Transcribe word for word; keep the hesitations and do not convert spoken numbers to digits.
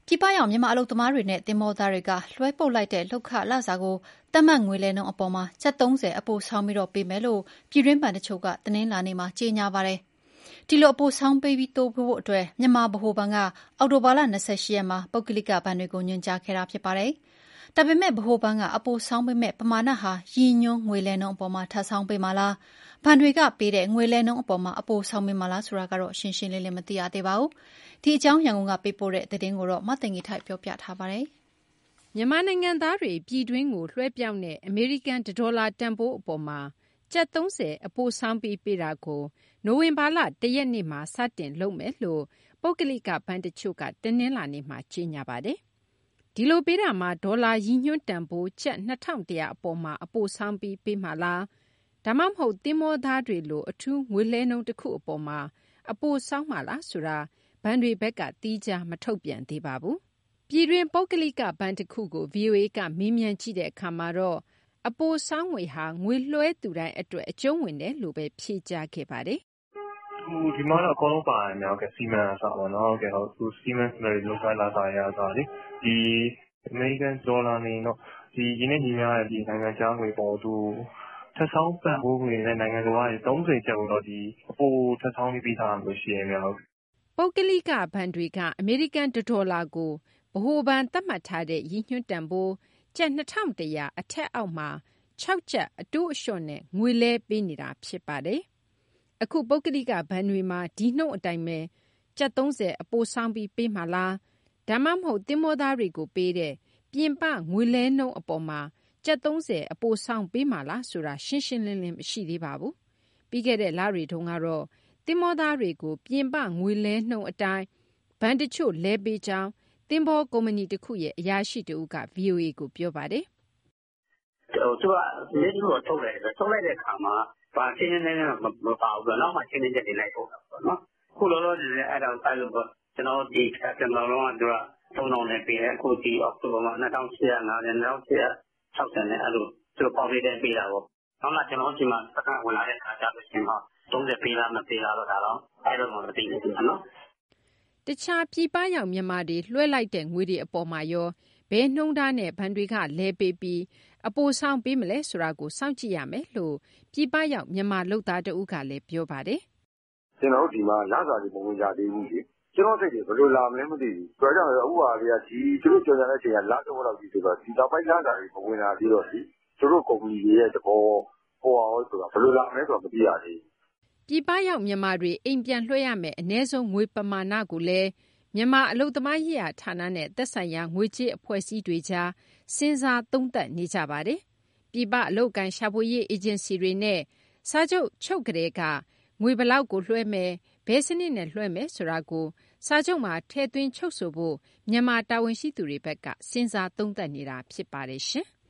ပြည်ပရောက်မြန်မာအလုပ်သမားတွေနဲ့သင်္ဘောသားတွေကလွှဲပို့လိုက်တဲ့လုပ်ခလစာကိုသတ်မှတ်ငွေလဲနှုန်းအပေါ်မှာကျပ်သုံးဆယ်အပိုဆောင်းပြီးပေးမယ်လို့ပြည်တွင်းဘဏ်တချို့ကတနင်္လာနေ့မှာကြေညာပါတယ်။ဒီလိုအပိုဆောင်းပေးတိုးဖို့အတွက်မြန်မာဗဟိုဘဏ်ကအောက်တိုဘာလ၂၈ရက်မှာပုဂ္ဂလိကဘဏ်တွေကိုညွှန်ကြားခဲ့တာဖြစ်ပါတယ်။ဒါပေမဲ့ဗဟိုဘဏ်ကအပိုဆောင်းပေးမဲ့ပမာဏဟာရည်ညွှန်းငွေလဲနှုန်းအပေါ်မှာထပ်ဆောင်းပေးမှာလား၊ဘဏ်တွေကပေးတဲ့ငွေလဲနှုန်းအပေါ်မှာအပိုဆောင်းပေးမှာလားဆိုတာကတော့ရှင်းရှင်းလင်းလင်းမသိရသေးပါဘူး။ဒီအကြောင်းရန်ကုန်ကပေးပို့တဲ့သတင်းကိုမသိင်္ဂီထိုက်ပြောပြထားပါတယ်။မြန်မာနိုင်ငံသားတွေပြည်တွင်းကိုလွှဲပြောင်းတဲ့အမေရိကန်ဒေါ်လာတန်ဖိုးအပေါ်မှာကျပ်သုံးဆယ်အပိုဆောင်းပြီးပေးတာကိုနိုဝင်ဘာလတရက်နေ့မှာစတင်လုပ်မယ်လို့ပုဂ္ဂလိကဘဏ်တချို့ကတနင်္လာနေ့မှာကြေညာပါတယ်။ဒီလိုပေးတာမှာဒေါ်လာရည်ညွှန်းတန်ဖိုးကျပ်နှစ်ထောင်တရာအပေါ်မှာအပိုဆောင်းပြီးပေးမှာလားဒါမှမဟုတ်သင်္ဘောသားတွေလိုအထူးငွေလဲနှုန်းတစ်ခုအပေါ်မှာအပိုဆောင်းမှာလားဆိုတာဘဏ်တွေဘက်ကသီးခြားမထုတ်ပြန်သေးပါဘူး။ပြည်တွင်းပုဂ္ဂလိကဘဏ်တစ်ခုကို ဗွီအိုအေကမေးမြန်းကြည့်တဲ့အခါမှာတော့အပိုဆောင်းငွေဟာငွေလွှဲသူတိုင်းအတွက်အကျုံးဝင်တယ်လို့ပဲဖြေကြားခဲ့ပါတယ်။ဟိုဒီမှာတော့အကုန်လုံးပါတယ်များကစီမံအစားပါနော်။ကဲဟုတ်သူစီမံစမယ်လောက်လာတာရတာလေဒီအမေရိကန်ဒေါ်လာနေတော့ဒီရင်းနှီးညီများရဲ့ဒီနိုင်ငံခြားငွေပေါ်သူထပ်ဆောင်ပံ့ပိုးငွေနဲ့နိုင်ငံတော်ကသုံးဆယ်ကျပ်တော့ဒီအပိုထပ်ဆောင်ပြီးသားလို့ရှိရင်များပုဂ္ဂလိကဘဏ်တွေကအမေရိကန်ဒေါ်လာကိုဗဟိုဘဏ်သတ်မှတ်ထားတဲ့ရည်ညွှန်းတန်ဖိုးကျပ်နှစ်ထောင်တရာအထက်အောက်မှာ၆ကျပ်အတိုးအလျှော့နဲ့ငွေလဲပေးနေတာဖြစ်ပါတယ်။အခုပုဂ္ဂလိကဘဏ်တွေမှာဒီနှုန်းအတိုင်းပဲကျပ်သုံးဆယ်အပိုဆောင်းပြီးပေးမှာလားဒါမှမဟုတ်သင်္ဘောသားတွေကိုပေးတဲ့ပြင်ပငွေလဲနှုန်းအပေါ်မှာကျပ်သုံးဆယ်အပိုဆောင်းပေးမှာလားဆိုတာရှင်းရှင်းလင်းလင်းမရှိသေးပါဘူး။ပြီးခဲ့တဲ့လတွေတုန်းကတော့သင်္ဘောသားတွေကိုပြင်ပငွေလဲနှုန်းအတိုင်းဘဏ်တချို့လဲပေးကြောင်းသင်္ဘောကုမ္ပဏီတစ်ခုရဲ့အရာရှိတဦးက ဗွီအိုအေကိုပြောပါတယ်။ဟိုသူကလက်ရှိတော့ထုတ်လိုက်တယ်ထုတ်လိုက်တဲ့အခါမှာဘာရှင်းရှင်းလင်းလင်းမပါဘူးတော့နောက်မှရှင်းနေချက်တွေလိုက်ထုတ်တာပေါ့နော်။ခုလောလောဆယ်အဲ့ဒါအဲ့လိုပေါ့ကျွန်တော်ဒီကျွန်တော်လုံးကသူကသုံးထောင်နဲ့ပေးတယ်အခုဒီအောက်တိုဘာမှာနှစ်ထောင်ရှစ်ရာငါးနဲ့နှစ်ထောင်ရှစ်ရာ၆၀နဲ့အဲ့လိုသူပေါင်းပေးတဲ့ပေးတာပေါ့။နောက်မှကျွန်တော်ဒီမှာစကားဝင်လာတဲ့အခါကျတော့ရှင်တော့သုံးဆယ်ပေးလားမပေးလားတော့ဒါတော့အဲ့လိုမှမသိဘူးနော်။တခြားပြည်ပရောက်မြန်မာတွေလွှဲလိုက်တဲ့ငွေတွေအပေါ်မှာရောဘယ်နှုန်းထားနဲ့ဘဏ်တွေကလဲပေးပြီးအပိုဆောင်းပေးမလဲဆိုတာကိုစောင့်ကြည့်ရမယ်လို့ပြည်ပရောက်မြန်မာလုပ်သားတဦးကလည်းပြောပါတယ်။ကျွန်တော်တို့ဒီမှာလစာတွေမဝင်ကြသေးဘူးလေ။ကျွန်တော်စိတ်တွေဘယ်လိုလာမလဲမသိဘူး။ဆိုတော့အခုဟာလေးကဒီသူတို့ကြော်ကြတဲ့အချိန်ကလတော့တော့ဒီဆိုတော့ဒီတော့ပိုင်းလစာတွေမဝင်လာသေးတော့ဒီသူတို့ကုမ္ပဏီတွေရဲ့သဘောဟိုအောင်ဆိုတာဘယ်လိုလာမလဲဆိုတာမသိရသေးဘူး။ပြည်ပရောက်မြန်မာတွေအိမ်ပြန်လွှဲရမယ်အ ਨੇ ဆုံးငွေပမာဏကိုလည်းမြန်မာအလုပ်သမားရေးရာဌာနနဲ့သက်ဆိုင်ရာငွေကြေးအဖွဲ့အစည်းတွေကြားစဉ်းစားသုံးသပ်နေကြပါတယ်။ပြည်ပအလုပ်ကိုင်ရှာဖွေရေးအေဂျင်စီတွေနဲ့စာချုပ်ချုပ်ကလေးကငွေဘလောက်ကိုလွှဲမယ်ဘယ်စနစ်နဲ့လွှဲမယ်ဆိုတာကိုစာချုပ်မှာထည့်သွင်းချုပ်ဆိုဖို့မြန်မာတာဝန်ရှိသူတွေဘက်ကစဉ်းစားသုံးသပ်နေတာဖြစ်ပါတယ်ရှင်။